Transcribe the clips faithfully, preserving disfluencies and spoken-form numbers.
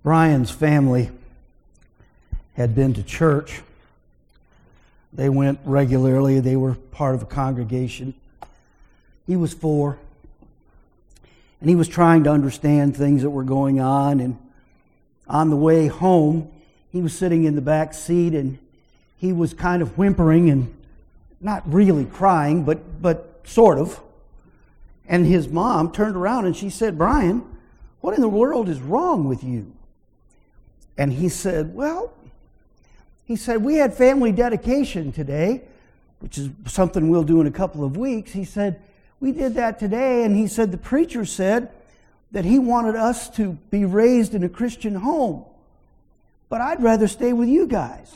Brian's family had been to church. They went regularly. They were part of a congregation. He was four, and he was trying to understand things that were going on. And on the way home, he was sitting in the back seat, and he was kind of whimpering and not really crying, but but sort of. And his mom turned around and she said, "Brian, what in the world is wrong with you?" And he said, well, he said, "We had family dedication today," which is something we'll do in a couple of weeks. He said, "We did that today," and he said, "The preacher said that he wanted us to be raised in a Christian home, but I'd rather stay with you guys."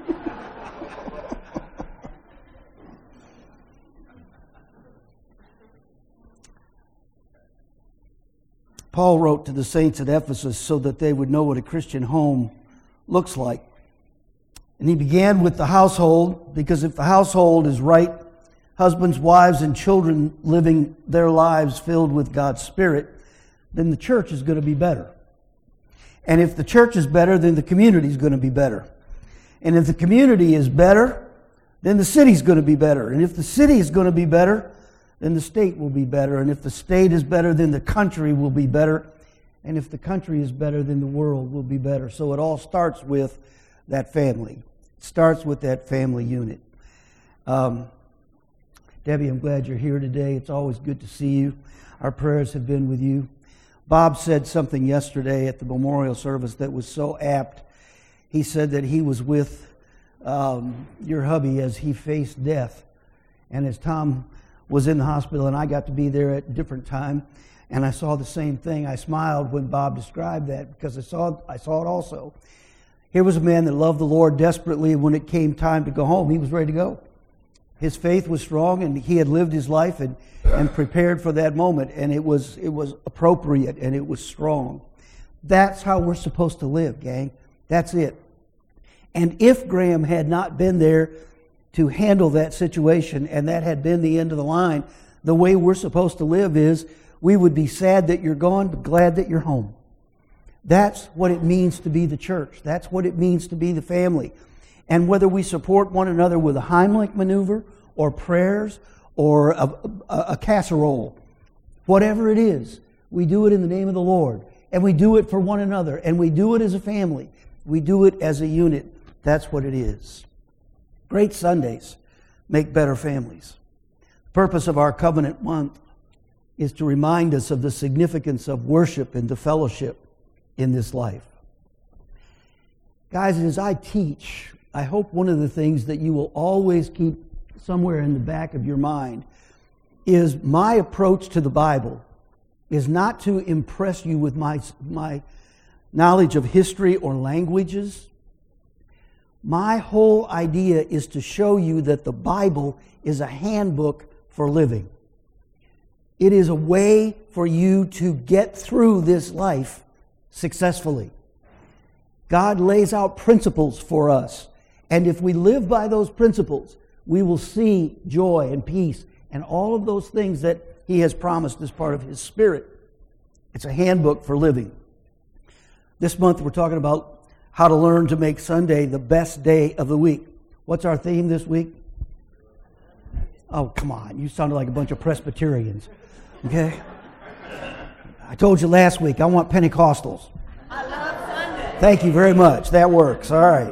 Paul wrote to the saints at Ephesus so that they would know what a Christian home looks like. And he began with the household, because if the household is right, husbands, wives, and children living their lives filled with God's Spirit, then the church is going to be better. And if the church is better, then the community is going to be better. And if the community is better, then the city is going to be better. And if the city is going to be better, then the state will be better. And if the state is better, then the country will be better. And if the country is better, then the world will be better. So it all starts with that family. It starts with that family unit. Um, Debbie, I'm glad you're here today. It's always good to see you. Our prayers have been with you. Bob said something yesterday at the memorial service that was so apt. He said that he was with um, your hubby as he faced death. And as Tom was in the hospital, and I got to be there at a different time, and I saw the same thing. I smiled when Bob described that because I saw I saw it also. Here was a man that loved the Lord desperately. When it came time to go home, he was ready to go. His faith was strong, and he had lived his life and, and prepared for that moment, and it was it was appropriate and it was strong. That's how we're supposed to live, gang. That's it. And if Graham had not been there to handle that situation, and that had been the end of the line, the way we're supposed to live is we would be sad that you're gone, but glad that you're home. That's what it means to be the church. That's what it means to be the family. And whether we support one another with a Heimlich maneuver or prayers or a, a, a casserole, whatever it is, we do it in the name of the Lord. And we do it for one another. And we do it as a family. We do it as a unit. That's what it is. Great Sundays make better families. The purpose of our covenant month is to remind us of the significance of worship and the fellowship in this life. Guys, as I teach, I hope one of the things that you will always keep somewhere in the back of your mind is my approach to the Bible is not to impress you with my, my knowledge of history or languages. My whole idea is to show you that the Bible is a handbook for living. It is a way for you to get through this life successfully. God lays out principles for us, and if we live by those principles, we will see joy and peace and all of those things that He has promised as part of His Spirit. It's a handbook for living. This month we're talking about how to learn to make Sunday the best day of the week. What's our theme this week? Oh, come on. You sounded like a bunch of Presbyterians. Okay? I told you last week, I want Pentecostals. I love Sunday. Thank you very much. That works. All right.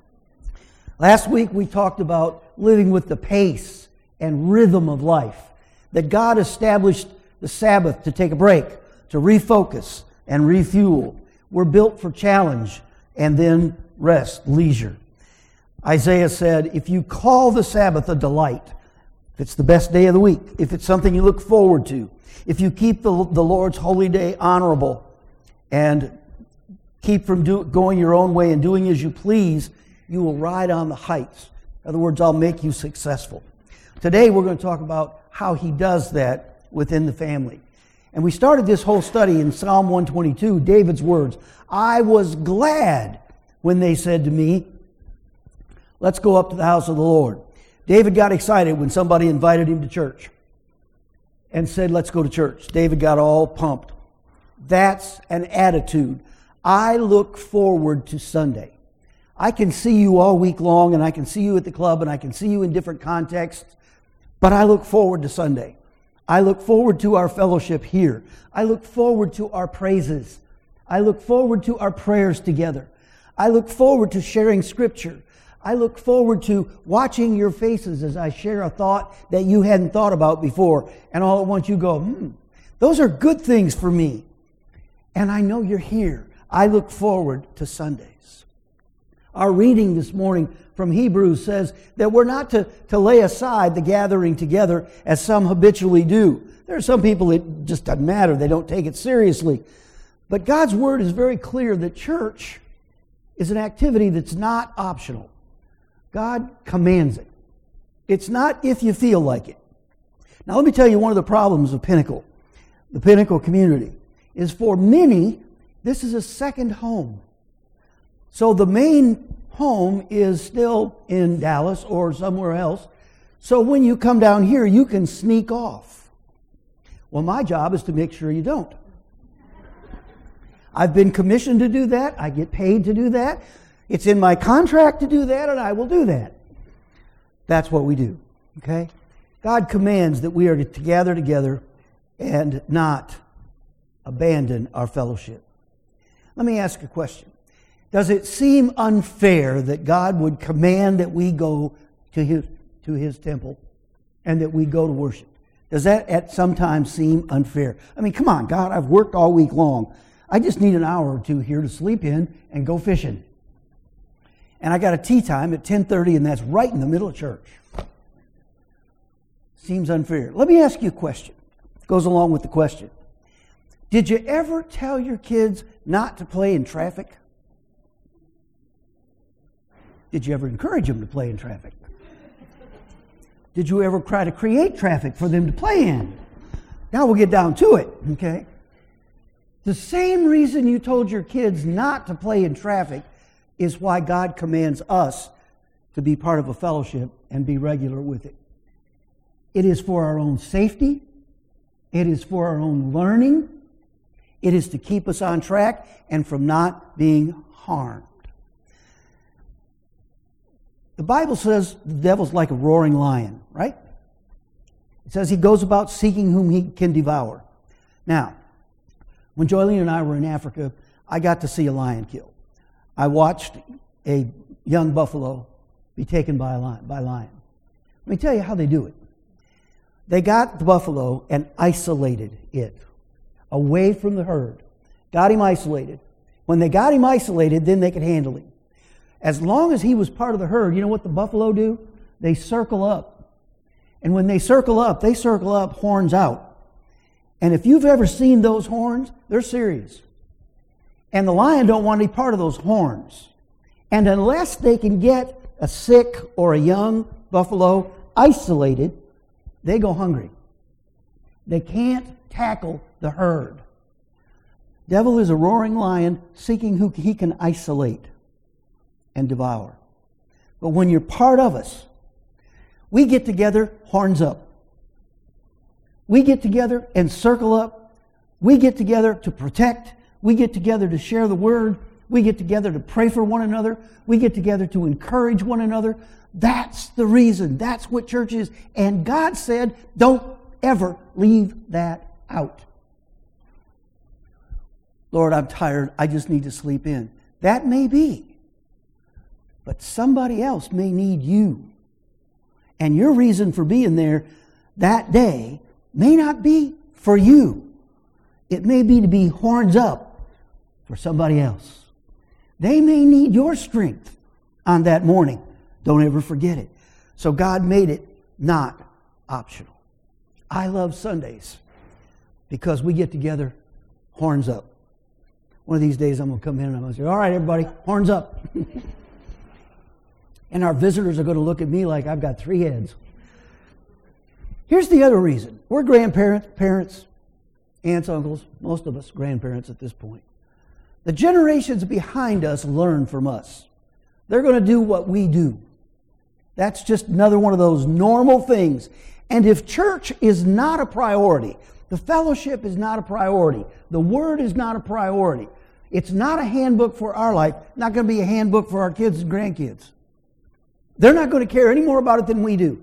Last week we talked about living with the pace and rhythm of life. That God established the Sabbath to take a break, to refocus and refuel. We're built for challenge and then rest, leisure. Isaiah said, if you call the Sabbath a delight, if it's the best day of the week, if it's something you look forward to, if you keep the, the Lord's holy day honorable and keep from do, going your own way and doing as you please, you will ride on the heights. In other words, I'll make you successful. Today we're going to talk about how He does that within the family. And we started this whole study in Psalm one twenty-two, David's words. I was glad when they said to me, let's go up to the house of the Lord. David got excited when somebody invited him to church and said, let's go to church. David got all pumped. That's an attitude. I look forward to Sunday. I can see you all week long, and I can see you at the club, and I can see you in different contexts, but I look forward to Sunday. I look forward to our fellowship here. I look forward to our praises. I look forward to our prayers together. I look forward to sharing Scripture. I look forward to watching your faces as I share a thought that you hadn't thought about before, and all at once you go, hmm, those are good things for me. And I know you're here. I look forward to Sundays. Our reading this morning from Hebrews says that we're not to, to lay aside the gathering together as some habitually do. There are some people it just doesn't matter. They don't take it seriously. But God's Word is very clear that church is an activity that's not optional. God commands it. It's not if you feel like it. Now let me tell you one of the problems of Pinnacle, the Pinnacle community, is for many, this is a second home. So the main home is still in Dallas or somewhere else. So when you come down here, you can sneak off. Well, my job is to make sure you don't. I've been commissioned to do that. I get paid to do that. It's in my contract to do that, and I will do that. That's what we do, okay? God commands that we are to gather together and not abandon our fellowship. Let me ask a question. Does it seem unfair that God would command that we go to His, to His temple and that we go to worship? Does that at some time seem unfair? I mean, come on, God, I've worked all week long. I just need an hour or two here to sleep in and go fishing. And I got a tea time at ten thirty, and that's right in the middle of church. Seems unfair. Let me ask you a question. It goes along with the question. Did you ever tell your kids not to play in traffic? Did you ever encourage them to play in traffic? Did you ever try to create traffic for them to play in? Now we'll get down to it, okay? The same reason you told your kids not to play in traffic is why God commands us to be part of a fellowship and be regular with it. It is for our own safety. It is for our own learning. It is to keep us on track and from not being harmed. The Bible says the devil's like a roaring lion, right? It says he goes about seeking whom he can devour. Now, when Joylene and I were in Africa, I got to see a lion killed. I watched a young buffalo be taken by a lion. By lion. Let me tell you how they do it. They got the buffalo and isolated it away from the herd. Got him isolated. When they got him isolated, then they could handle him. As long as he was part of the herd, you know what the buffalo do? They circle up. And when they circle up, they circle up horns out. And if you've ever seen those horns, they're serious. And the lion don't want any part of those horns. And unless they can get a sick or a young buffalo isolated, they go hungry. They can't tackle the herd. Devil is a roaring lion seeking who he can isolate and devour. But when you're part of us, we get together, horns up. We get together and circle up. We get together to protect. We get together to share the word. We get together to pray for one another. We get together to encourage one another. That's the reason. That's what church is. And God said, don't ever leave that out. Lord, I'm tired. I just need to sleep in. That may be. But somebody else may need you. And your reason for being there that day may not be for you. It may be to be horns up for somebody else. They may need your strength on that morning. Don't ever forget it. So God made it not optional. I love Sundays because we get together, horns up. One of these days I'm going to come in and I'm going to say, all right, everybody, horns up. And our visitors are going to look at me like I've got three heads. Here's the other reason. We're grandparents, parents, aunts, uncles, most of us grandparents at this point. The generations behind us learn from us. They're going to do what we do. That's just another one of those normal things. And if church is not a priority, the fellowship is not a priority, the word is not a priority, It's not a handbook for our life, not going to be a handbook for our kids and grandkids. They're not going to care any more about it than we do.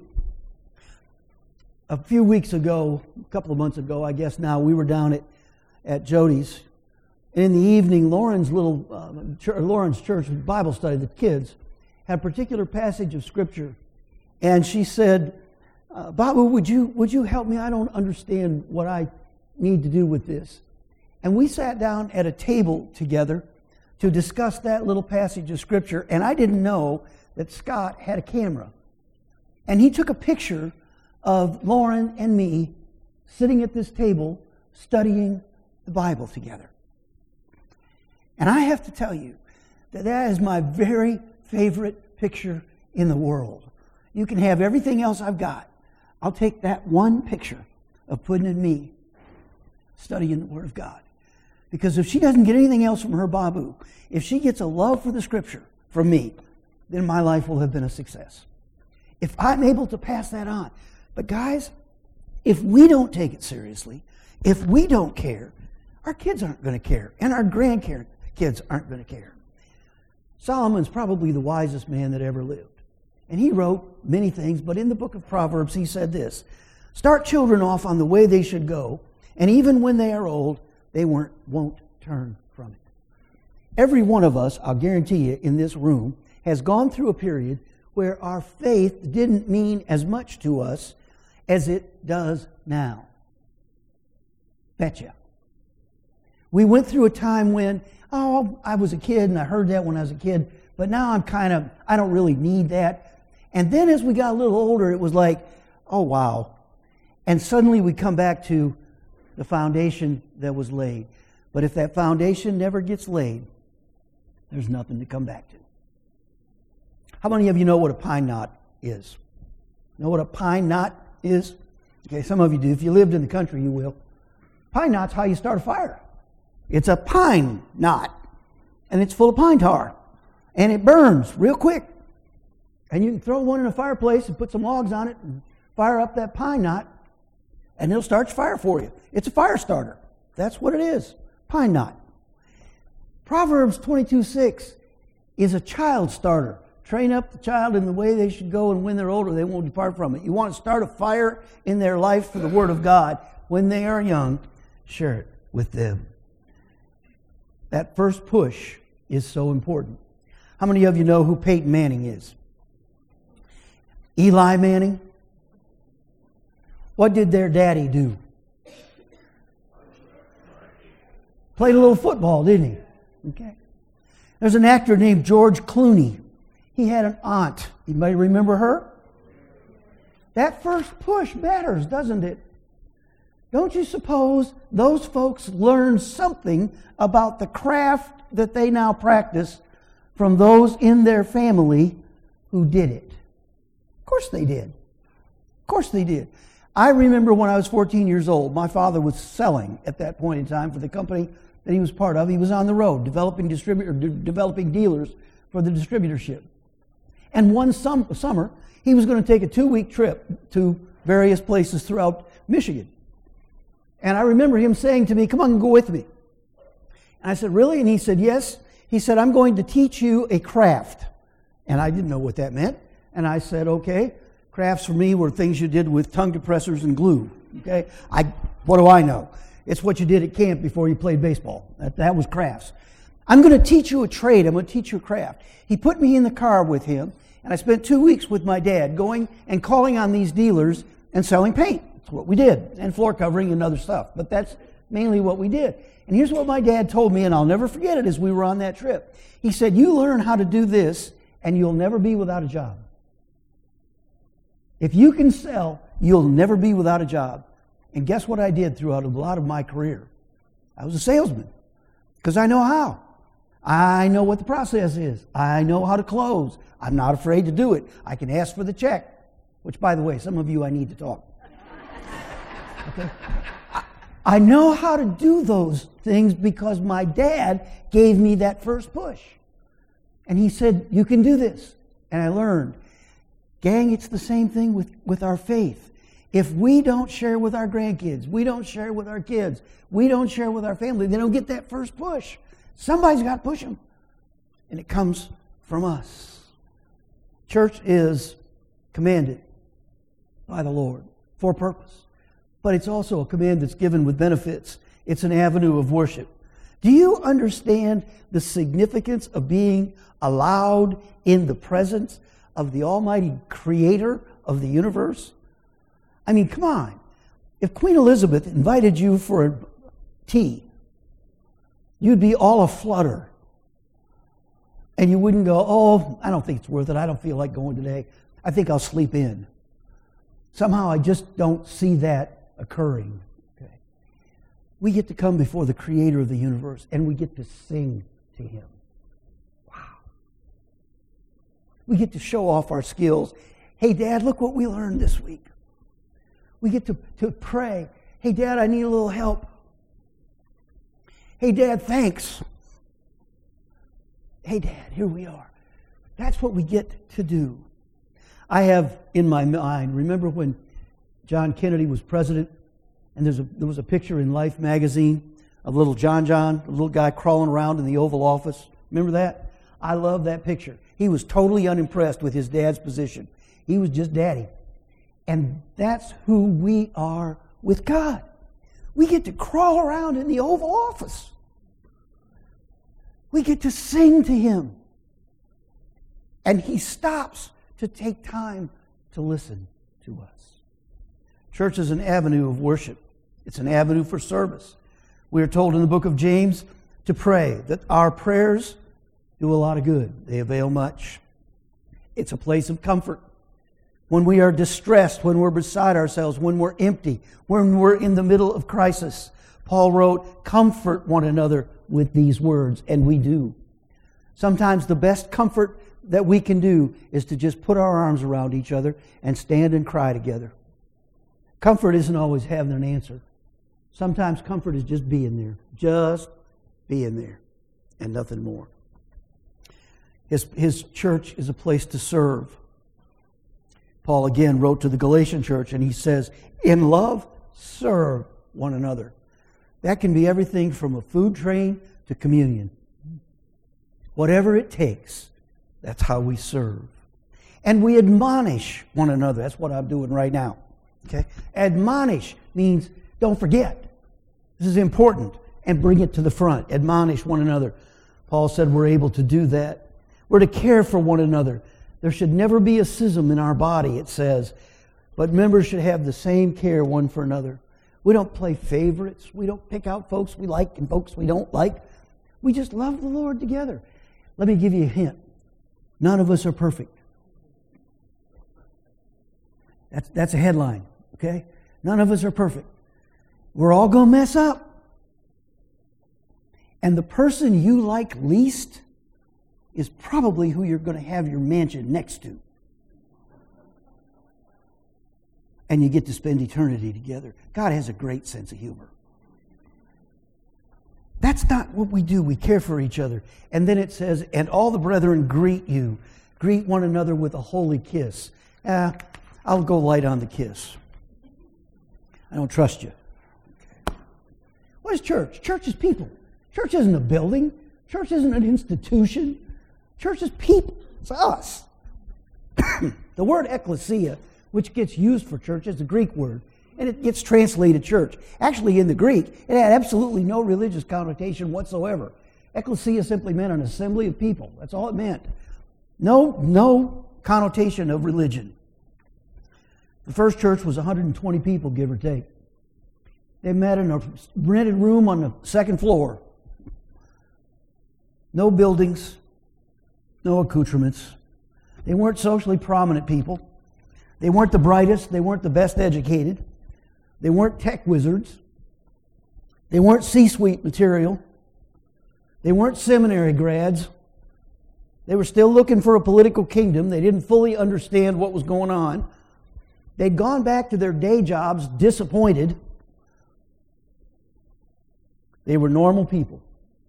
A few weeks ago, a couple of months ago, I guess now, we were down at, at Jody's. And in the evening, Lauren's little uh, church, Lauren's church Bible study, the kids, had a particular passage of Scripture. And she said, uh, Babu, would you, would you help me? I don't understand what I need to do with this. And we sat down at a table together to discuss that little passage of Scripture. And I didn't know that Scott had a camera. And he took a picture of Lauren and me sitting at this table studying the Bible together. And I have to tell you that that is my very favorite picture in the world. You can have everything else I've got. I'll take that one picture of Puddin' and me studying the Word of God. Because if she doesn't get anything else from her Babu, if she gets a love for the Scripture from me, then my life will have been a success. If I'm able to pass that on. But guys, if we don't take it seriously, if we don't care, our kids aren't going to care, and our grandkids aren't going to care. Solomon's probably the wisest man that ever lived. And he wrote many things, but in the book of Proverbs he said this, start children off on the way they should go, and even when they are old, they won't, won't turn from it. Every one of us, I'll guarantee you, in this room, has gone through a period where our faith didn't mean as much to us as it does now. Betcha. We went through a time when, oh, I was a kid and I heard that when I was a kid, but now I'm kind of, I don't really need that. And then as we got a little older, it was like, oh, wow. And suddenly we come back to the foundation that was laid. But if that foundation never gets laid, there's nothing to come back to. How many of you know what a pine knot is? Know what a pine knot is? Okay, some of you do. If you lived in the country, you will. Pine knot's how you start a fire. It's a pine knot, and it's full of pine tar, and it burns real quick. And you can throw one in a fireplace and put some logs on it and fire up that pine knot, and it'll start your fire for you. It's a fire starter. That's what it is. Pine knot. Proverbs twenty-two six is a child starter. Train up the child in the way they should go, and when they're older, they won't depart from it. You want to start a fire in their life for the Word of God. When they are young, share it with them. That first push is so important. How many of you know who Peyton Manning is? Eli Manning? What did their daddy do? Played a little football, didn't he? Okay. There's an actor named George Clooney. He had an aunt. Anybody remember her? That first push matters, doesn't it? Don't you suppose those folks learned something about the craft that they now practice from those in their family who did it? Of course they did. Of course they did. I remember when I was fourteen years old, my father was selling at that point in time for the company that he was part of. He was on the road developing distributor, de- developing dealers for the distributorship. And one sum- summer, he was going to take a two-week trip to various places throughout Michigan. And I remember him saying to me, come on and go with me. And I said, really? And he said, yes. He said, I'm going to teach you a craft. And I didn't know what that meant. And I said, okay. Crafts for me were things you did with tongue depressors and glue. Okay? I, what do I know? It's what you did at camp before you played baseball. That, that was crafts. I'm going to teach you a trade. I'm going to teach you a craft. He put me in the car with him, and I spent two weeks with my dad going and calling on these dealers and selling paint. That's what we did, and floor covering and other stuff. But that's mainly what we did. And here's what my dad told me, and I'll never forget it as we were on that trip. He said, you learn how to do this, and you'll never be without a job. If you can sell, you'll never be without a job. And guess what I did throughout a lot of my career? I was a salesman, because I know how. I know what the process is. I know how to close. I'm not afraid to do it. I can ask for the check, which, by the way, some of you I need to talk. Okay? I, I know how to do those things because my dad gave me that first push. And he said, you can do this. And I learned. Gang, it's the same thing with, with our faith. If we don't share with our grandkids, we don't share with our kids, we don't share with our family, they don't get that first push. Somebody's got to push them. And it comes from us. Church is commanded by the Lord for purpose. But it's also a command that's given with benefits. It's an avenue of worship. Do you understand the significance of being allowed in the presence of the Almighty Creator of the universe? I mean, come on. If Queen Elizabeth invited you for a tea, you'd be all aflutter. And you wouldn't go, oh, I don't think it's worth it. I don't feel like going today. I think I'll sleep in. Somehow I just don't see that occurring. Okay. We get to come before the Creator of the universe and we get to sing to Him. Wow. We get to show off our skills. Hey, Dad, look what we learned this week. We get to, to pray. Hey, Dad, I need a little help. Hey, Dad, thanks. Hey, Dad, here we are. That's what we get to do. I have in my mind, remember when John Kennedy was president, and there's a, there was a picture in Life magazine of little John John, a little guy crawling around in the Oval Office. Remember that? I love that picture. He was totally unimpressed with his dad's position. He was just daddy. And that's who we are with God. We get to crawl around in the Oval Office. We get to sing to Him. And He stops to take time to listen to us. Church is an avenue of worship. It's an avenue for service. We are told in the book of James to pray, that our prayers do a lot of good. They avail much. It's a place of comfort. When we are distressed, when we're beside ourselves, when we're empty, when we're in the middle of crisis, Paul wrote, comfort one another with these words, and we do. Sometimes the best comfort that we can do is to just put our arms around each other and stand and cry together. Comfort isn't always having an answer. Sometimes comfort is just being there. Just being there and nothing more. His, his church is a place to serve. Paul again wrote to the Galatian church and he says, in love, serve one another. That can be everything from a food train to communion. Whatever it takes, that's how we serve. And we admonish one another. That's what I'm doing right now. Okay? Admonish means don't forget. This is important. And bring it to the front. Admonish one another. Paul said we're able to do that. We're to care for one another. There should never be a schism in our body, it says. But members should have the same care one for another. We don't play favorites. We don't pick out folks we like and folks we don't like. We just love the Lord together. Let me give you a hint. None of us are perfect. That's, that's a headline, okay? None of us are perfect. We're all going to mess up. And the person you like least is probably who you're going to have your mansion next to. And you get to spend eternity together. God has a great sense of humor. That's not what we do. We care for each other. And then it says, and all the brethren greet you. Greet one another with a holy kiss. Uh, I'll go light on the kiss. I don't trust you. Okay. What is church? Church is people. Church isn't a building. Church isn't an institution. Church is people. It's us. The word ecclesia, which gets used for church, is a Greek word. And it gets translated church. Actually, in the Greek, it had absolutely no religious connotation whatsoever. Ecclesia simply meant an assembly of people. That's all it meant. No, no connotation of religion. The first church was one hundred twenty people, give or take. They met in a rented room on the second floor. No buildings, no accoutrements. They weren't socially prominent people. They weren't the brightest. They weren't the best educated. They weren't tech wizards. They weren't C-suite material. They weren't seminary grads. They were still looking for a political kingdom. They didn't fully understand what was going on. They'd gone back to their day jobs disappointed. They were normal people,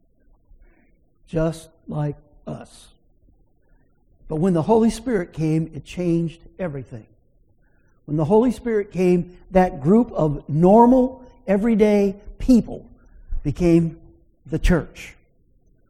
just like us. But when the Holy Spirit came, it changed everything. When the Holy Spirit came, that group of normal, everyday people became the church.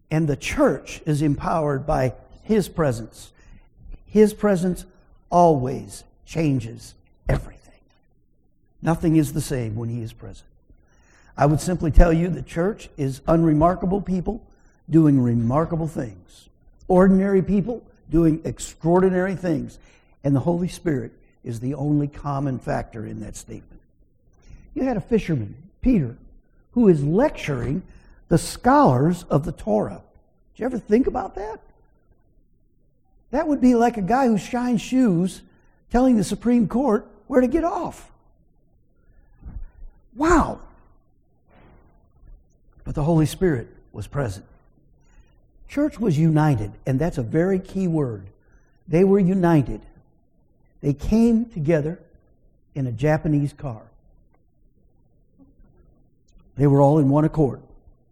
And the church is empowered by His presence. His presence always changes everything. Nothing is the same when He is present. I would simply tell you the church is unremarkable people doing remarkable things. Ordinary people doing extraordinary things. And the Holy Spirit is the only common factor in that statement. You had a fisherman, Peter, who is lecturing the scholars of the Torah. Did you ever think about that? That would be like a guy who shines shoes telling the Supreme Court where to get off. Wow! But the Holy Spirit was present. Church was united, and that's a very key word. They were united. They came together in a Japanese car. They were all in one accord.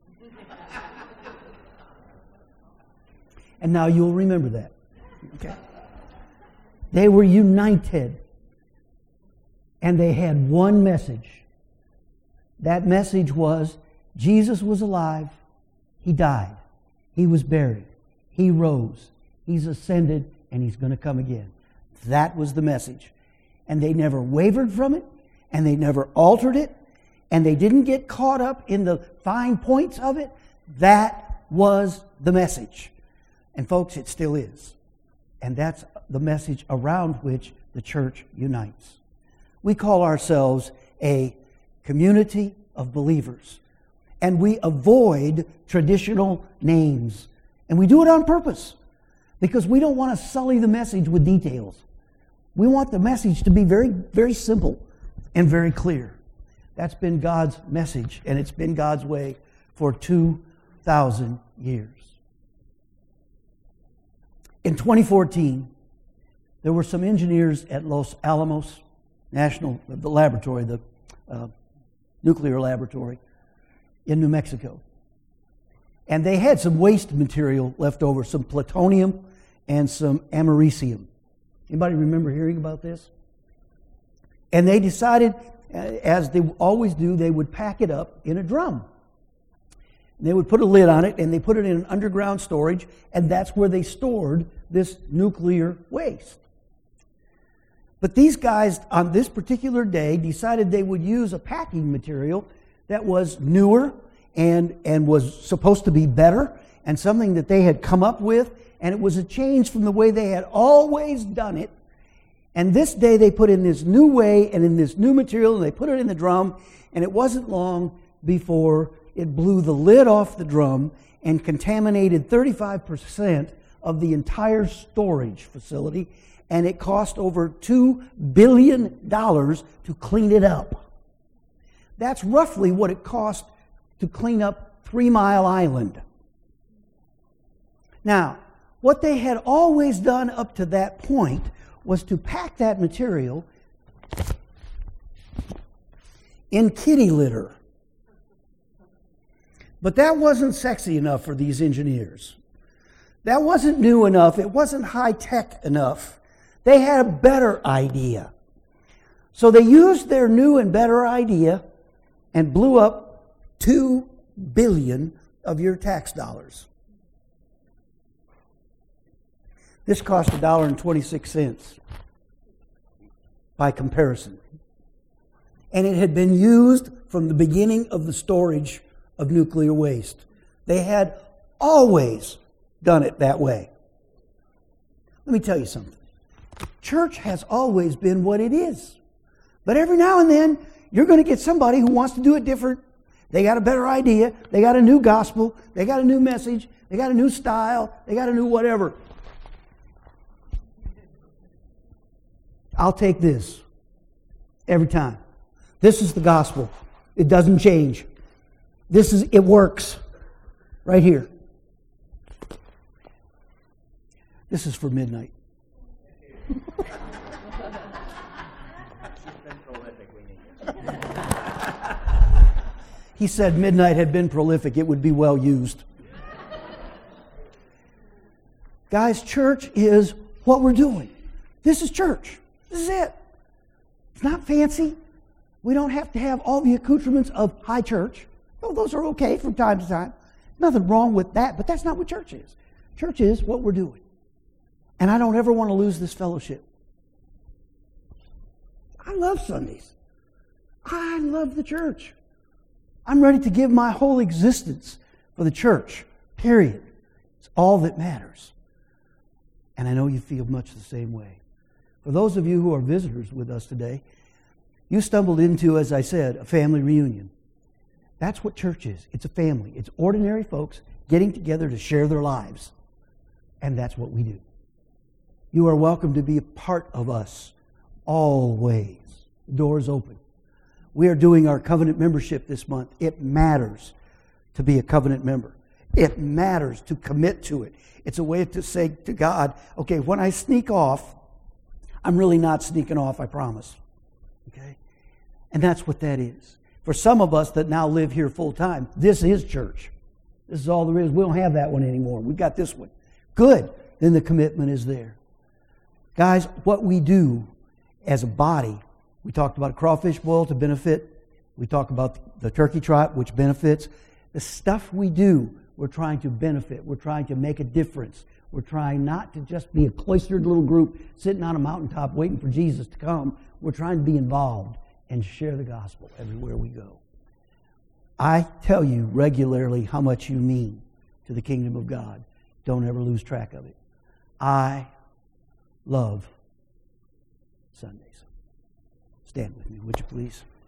And now you'll remember that. Okay. They were united. And they had one message. That message was, Jesus was alive. He died. He was buried. He rose. He's ascended, and He's going to come again. That was the message. And they never wavered from it, and they never altered it, and they didn't get caught up in the fine points of it. That was the message. And folks, it still is. And that's the message around which the church unites. We call ourselves a community of believers. And we avoid traditional names. And we do it on purpose. Because we don't want to sully the message with details. We want the message to be very, very simple and very clear. That's been God's message, and it's been God's way for two thousand years. In twenty fourteen, there were some engineers at Los Alamos National the Laboratory, the uh, nuclear laboratory in New Mexico. And they had some waste material left over, some plutonium and some americium. Anybody remember hearing about this? And they decided, as they always do, they would pack it up in a drum. They would put a lid on it, and they put it in an underground storage, and that's where they stored this nuclear waste. But these guys, on this particular day, decided they would use a packing material that was newer and, and was supposed to be better, and something that they had come up with, and it was a change from the way they had always done it. And this day they put in this new way and in this new material, and they put it in the drum, and it wasn't long before it blew the lid off the drum and contaminated thirty-five percent of the entire storage facility, and it cost over two billion dollars to clean it up. That's roughly what it cost to clean up Three Mile Island. Now, what they had always done up to that point was to pack that material in kitty litter. But that wasn't sexy enough for these engineers. That wasn't new enough. It wasn't high-tech enough. They had a better idea. So they used their new and better idea and blew up two billion dollars of your tax dollars. This cost one dollar and twenty-six cents by comparison. And it had been used from the beginning of the storage of nuclear waste. They had always done it that way. Let me tell you something. Church has always been what it is. But every now and then, you're going to get somebody who wants to do it different. They got a better idea. They got a new gospel. They got a new message. They got a new style. They got a new whatever. I'll take this every time. This is the gospel. It doesn't change. This is, it works. Right here. This is for midnight. He said midnight had been prolific. It would be well used. Guys, church is what we're doing. This is church. This is it. It's not fancy. We don't have to have all the accoutrements of high church. Oh, those are okay from time to time. Nothing wrong with that, but that's not what church is. Church is what we're doing. And I don't ever want to lose this fellowship. I love Sundays. I love the church. I'm ready to give my whole existence for the church, period. It's all that matters. And I know you feel much the same way. For those of you who are visitors with us today, you stumbled into, as I said, a family reunion. That's what church is. It's a family. It's ordinary folks getting together to share their lives. And that's what we do. You are welcome to be a part of us always. The door is open. We are doing our covenant membership this month. It matters to be a covenant member. It matters to commit to it. It's a way to say to God, okay, when I sneak off, I'm really not sneaking off, I promise. Okay? And that's what that is. For some of us that now live here full time, this is church. This is all there is. We don't have that one anymore. We've got this one. Good. Then the commitment is there. Guys, what we do as a body, we talked about a crawfish boil to benefit. We talked about the turkey trot, which benefits. The stuff we do, we're trying to benefit. We're trying to make a difference. We're trying not to just be a cloistered little group sitting on a mountaintop waiting for Jesus to come. We're trying to be involved and share the gospel everywhere we go. I tell you regularly how much you mean to the kingdom of God. Don't ever lose track of it. I love Sundays. Stand with me, would you please?